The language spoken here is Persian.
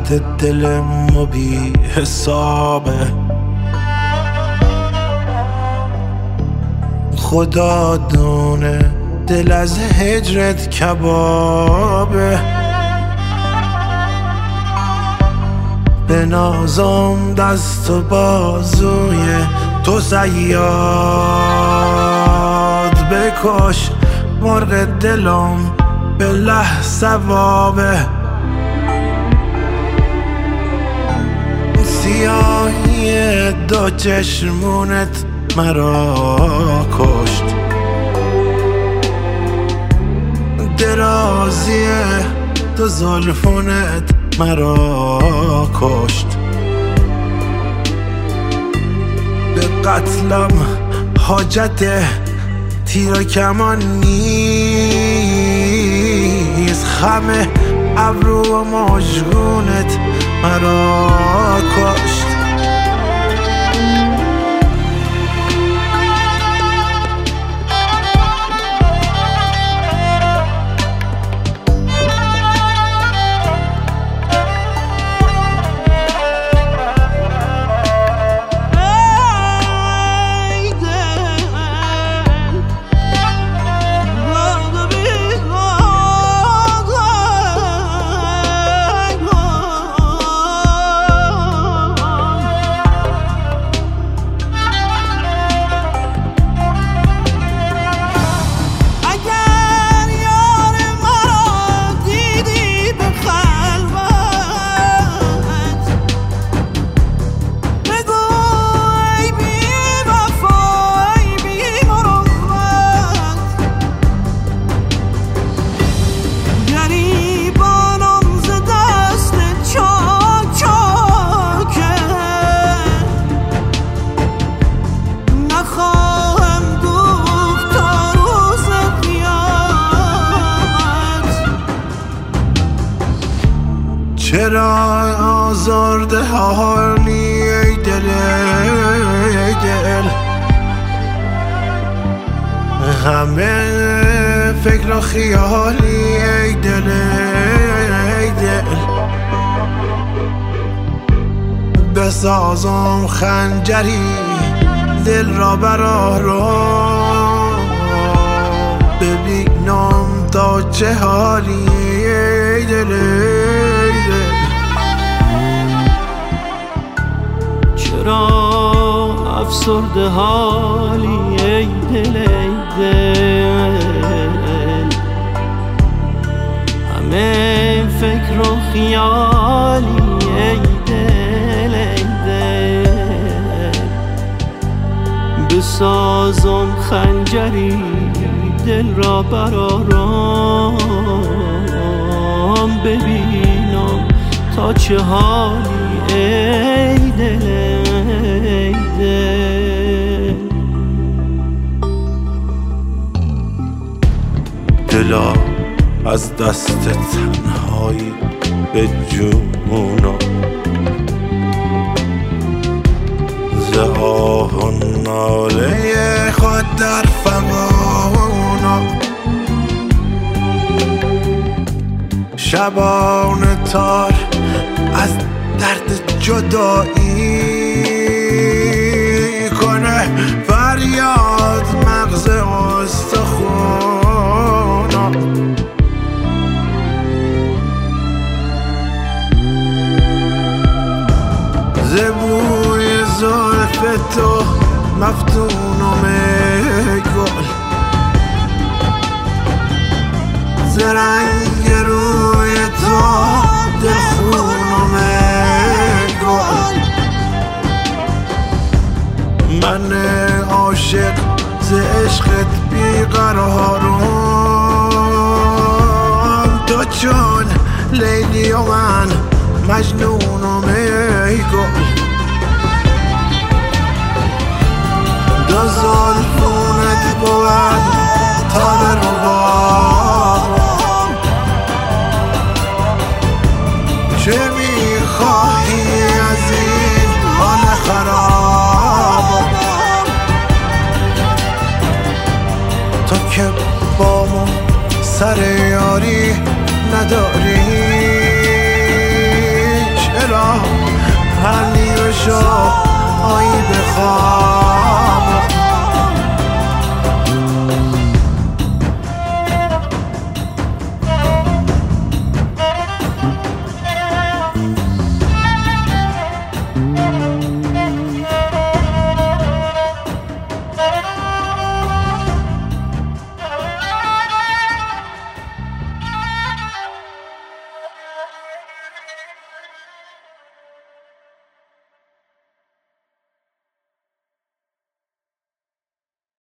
درد دل ما بی حسابه. خدا دونه دل از هجرت کبابه. به نازم دست و بازوی تو صیاد بکش، مرغ دلم به له ثوابه. سیاهی دو چشمونت مرا کشت، درازی دو زلفونت مرا کشت. به قتلم حاجت تیر و کمان نیست، خم ابرو و مژگونت مرا کشت. چرا آزرده حالی ای دل ای دل، همه فکر و خیالی ای دل ای دل. بسازم خنجری دل را بر آرام، ببینم تا چه حالی ای دل ای دل. چرا افسرده حالی ای دل ای دل، همه فکر و خیالی ای دل ای دل. بسازم خنجری دل را بر آرام، ببینم تا چه حالی ای دل ای دل. دلا از دست تنهایی به جونم، ز آه و ناله خود در فغانم. شبان تار از درد جدایی کنه فریاد مغز استخونم. ز بوی زلف تو مفتونم ای گل، ز رنگ روی تو دلخونم ای گل. من عاشق ز عشقت بیقرارم، تو چون لیلی و من مجنونم ای گل. دو زلفونت بود تار ربابم، چه میخواهی از این حال خرابم. تو که با من سر یاری نداری،